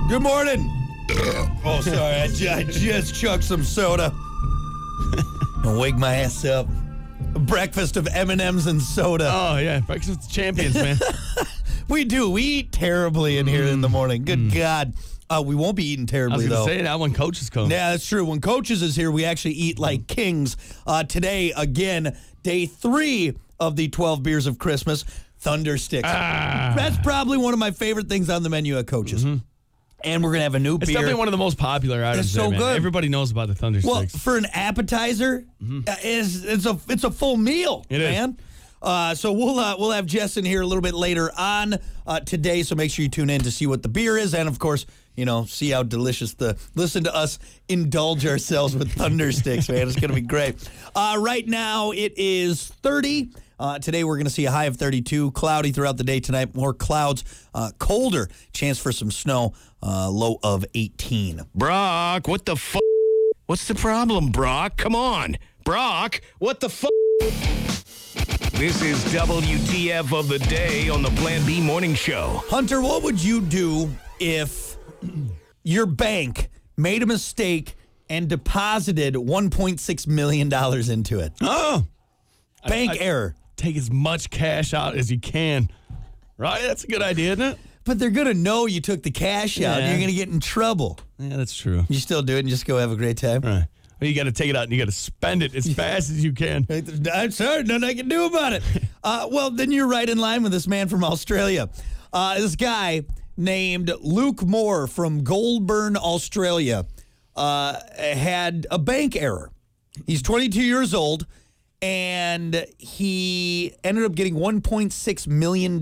Good morning. Oh, sorry. I just chugged some soda. Don't wake my ass up. A breakfast of M&Ms and soda. Oh, yeah. Breakfast of champions, man. We do. We eat terribly in here in the morning. Good God. We won't be eating terribly, though. I was going to say that when coaches come. Yeah, that's true. When coaches is here, we actually eat like kings. Today, again, day 3 of the 12 Beers of Christmas, Thunder Sticks. That's probably one of my favorite things on the menu at Coach's. Mm-hmm. And we're going to have a new It's beer. definitely one of the most popular items. It's so there, man. good. Everybody knows about the Thunder Well, Sticks. for an appetizer, it's a full meal, It man. So we'll have Jess in here a little bit later on today. So make sure you tune in to see what the beer is, and of course, see how delicious listen to us indulge ourselves with Thunder Sticks, man. It's gonna be great. Right now it is 30. Today we're going to see a high of 32. Cloudy throughout the day tonight. More clouds. Colder. Chance for some snow. Low of 18. Brock, what the f***? What's the problem, Brock? Come on. Brock, what the f***? This is WTF of the day on the Plan B Morning Show. Hunter, what would you do if your bank made a mistake and deposited $1.6 million into it? Oh. Bank error. Take as much cash out as you can. Right? That's a good idea, isn't it? But they're going to know you took the cash out and you're going to get in trouble. Yeah, that's true. You still do it and just go have a great time? Right. Well, you got to take it out and you got to spend it as fast as you can. I'm sorry, nothing I can do about it. Well, then you're right in line with this man from Australia. This guy named Luke Moore from Goulburn, Australia, had a bank error. He's 22 years old. And he ended up getting $1.6 million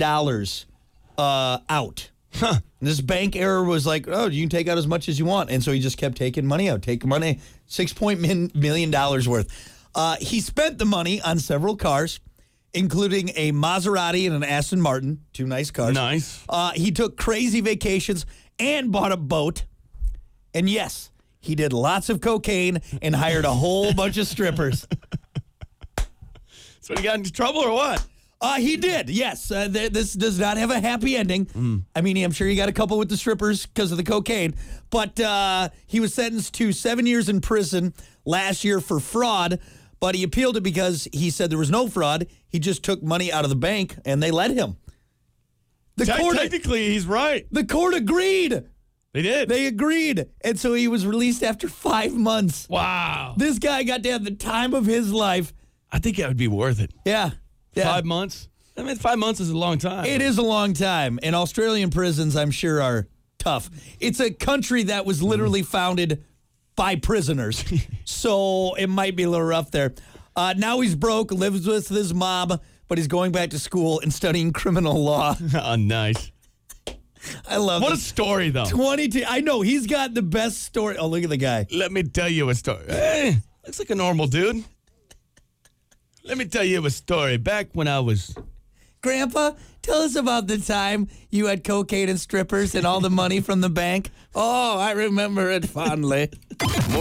out. Huh. This bank error was like, oh, you can take out as much as you want. And so he just kept taking money out, $6 million worth. He spent the money on several cars, including a Maserati and an Aston Martin, 2 nice cars. Nice. He took crazy vacations and bought a boat. And yes, he did lots of cocaine and hired a whole bunch of strippers. So he got into trouble or what? He did, yes. This does not have a happy ending. I mean, I'm sure he got a couple with the strippers because of the cocaine. But he was sentenced to 7 years in prison last year for fraud. But he appealed it because he said there was no fraud. He just took money out of the bank, and they let him. Technically, he's right. The court agreed. They did. They agreed. And so he was released after 5 months. Wow. This guy got to have the time of his life. I think that would be worth it. Yeah. 5 months? I mean, 5 months is a long time. It is a long time. And Australian prisons, I'm sure, are tough. It's a country that was literally founded by prisoners. So it might be a little rough there. Now he's broke, lives with his mom, but he's going back to school and studying criminal law. Oh, nice. I love What this. a story, though. 22. I know. He's got the best story. Oh, look at the guy. Let me tell you a story. Hey, looks like a normal dude. Let me tell you a story. Back when I was... Grandpa, tell us about the time you had cocaine and strippers and all the money from the bank. Oh, I remember it fondly.